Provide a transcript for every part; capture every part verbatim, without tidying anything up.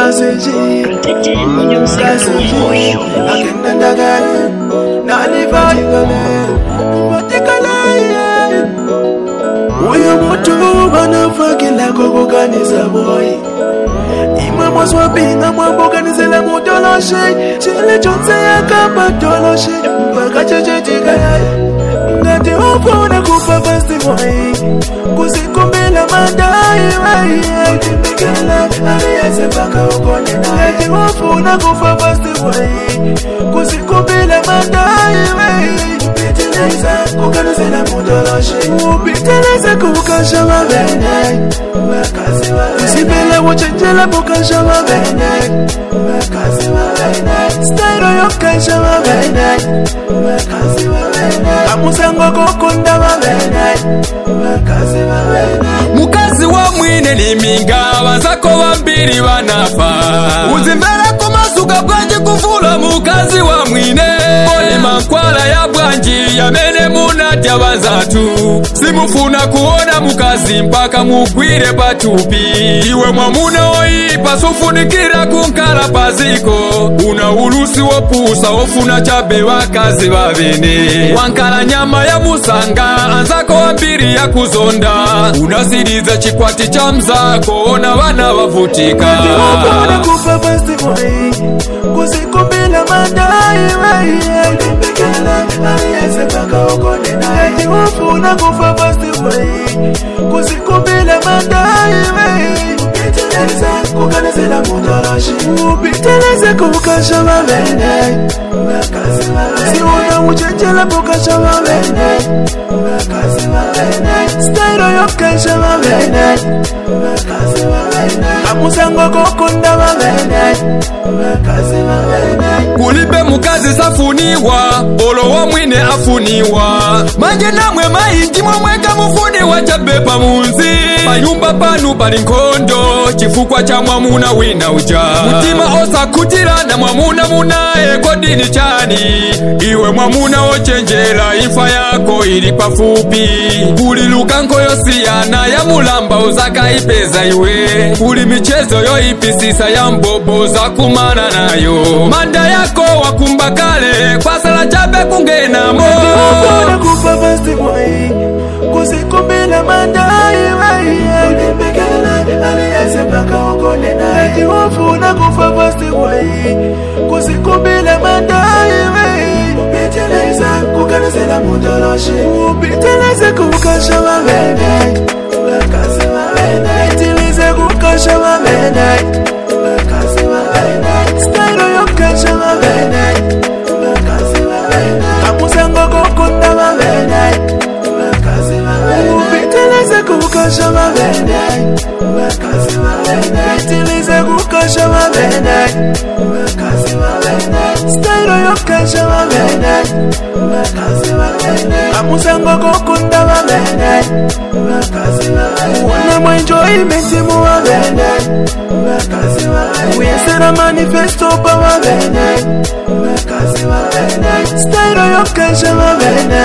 Kasiji, Kasiji, Akendandagale, Nalivayigale, Vatikale. Uyo mutu banafakila kukuganiza boy. Imwe mwazwa binga mwamboganizela mutoloshe. Chile chonse ya kama toloshe. Mbaka chechetika ya ngati ufuna kufa basti boy. Kusikumbila mandai wai. Timbikala aliyese mpaka ukone na ngati ufuna kufa basti boy. Kusikumbila mandai wai. Upiteleza kukanizela mutoloshe. Upiteleza kukasha mabene. Wakazi wabene. Usipele wachenjela kukasha mabene. Wakazi wabene. Stairo yokasha mabene. Wakazi wabene. Kamusango kukunda mabene. Wakazi wabene. Mukazi wa mwine ni minga wazako wambiri wanafa. Uzimbele kumasuka bwanji kufula mukazi wa mwine. Oni mankwala ya bwanji ya mene munatya bazatu. Simufuna kuona mukazi mpaka mugwire patupi. Iwe mwamuna oipa sufunikira kunkala paziko. Una ulusi wopusa ofuna chabe wakazi wabene. Wankala nyama ya musanga anzako wambiri ya kuzonda. Unasiriza chikwati cha mzako ona wana wavutika. Ufuna kufa basti boy. Kusikumbila mandai wai. Timbikala aliyese mpaka ukone naye. Ufuna kufa basti boy. Kusikumbila mandai wai. Upiteleza kukanizela mutoloshe. Upiteleza kukasha mabene. Wakazi wabene. Siuna uchenjela kukasha mabene. Wakazi wabene. Stairo yokasha mabene. Wakazi wabene. Kamusango kukunda mabene. Wakazi wabene. Kulipe mukazi safuniwa olo wa mwine afuniwa. Manje namwe mahinji mwemweka mufuniwa chabepa munzi. Panyumba panu pali nkondo chifukwa cha mwamuna wina uja. Mutima osa kutira na mwamuna munae kodini chani. Iwe mwamuna ochenjela ifa yako ili pafupi. Kuliluka nkoyo siyana ya mulamba uzaka ipeza iwe. Kuli michezo yo ipisisa ya mbobo za kumana nayo. Manda yako wakumbakale kwa sala chabe kungena mo. Ufuna kufa basti boy. Kusikumbila mandai wai. Timbikala aliyese mpaka ukone naye. Ufuna kufa basti boy. Kusikumbila mandai wai. Upiteleza kukanizela mutoloshe. Upiteleza kukasha mabene. Wakazi wabene. Upiteleza kukasha mabene. Wakazi wabene. Stairo yokasha mabene. Wakazi wabene. Kamusango kukunda mabene. Wakazi wabene. Upiteleza kukasha mabene. Wakazi wabene. Upiteleza kukasha mabene. Wakazi wabene. Stairo yokasha mabene. Wakazi wabene. Kamusango kukunda mabene. Wakazi wabene. Wana mwenjoyment muwabene. Wakazi wabene. Uyesera manifesto pa mabene. Wakazi wabene. Stairo yokasha mabene.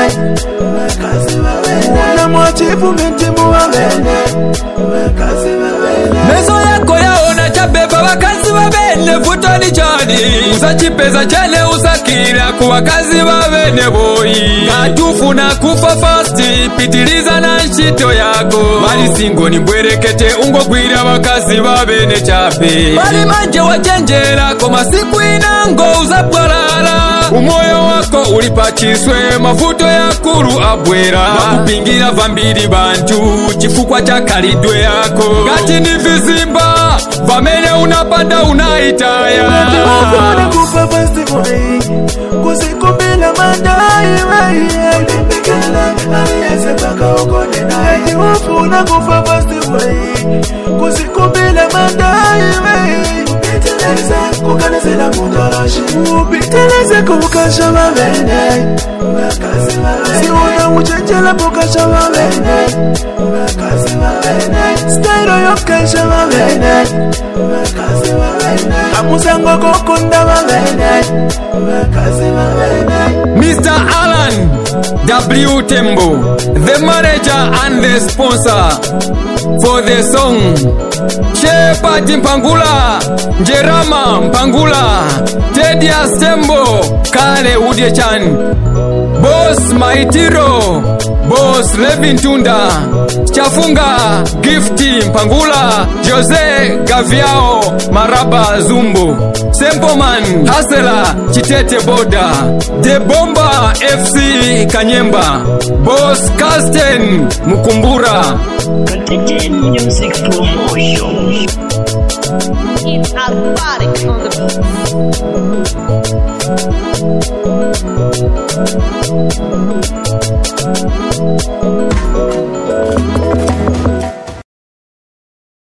Wakazi wabene. Wana mwachievement muwabene. Wakazi wabene. Mezo yako yaona chabeba wakazi wabene futoni chani. Usachipeza chane usakira kuwakazi wabene boy. Katufuna kufa fasti pitiliza na nshito yako. Mali singo ni mbwerekete ungo kwira wakazi wabene chape. Mali manje wachenjera koma siku inango uzabwalala. Umoyo wako ulipachiswe mafuto ya kuru abwera. Wakupingira vambiri bantu chifukwa cha kalidwe yako. Gati ni vizimba vamene unapanda unaitaya. Ufuna kufa basti boy. Kusikumbila mandai wai. Timbikala aliyese mpaka ukone naye. Ufuna kufa basti boy. Kusikumbila mandai wai. Upiteleza kukanizela Zela mutarashi Upiteleze kukasha mabene Siwana muchechela kukasha mabene Styro yokasha mabene Amusango kukunda mabene Mister Alan W. Tembo, the manager and the sponsor for the song. Shepherd Mpangula, Jerama Mpangula, Tedias Tembo, Kale Udiechan, Boss Maitiro, Boss Levin Tunda, Chafunga Gifty Mpangula, Jose Gaviao Maraba Zumbo, Sempoman Hasela Chitete Boda, The Bomba F C Kanyemba, Boss Kasten Mukumbura. Katete Music Promotion. It's aquatic on the beat.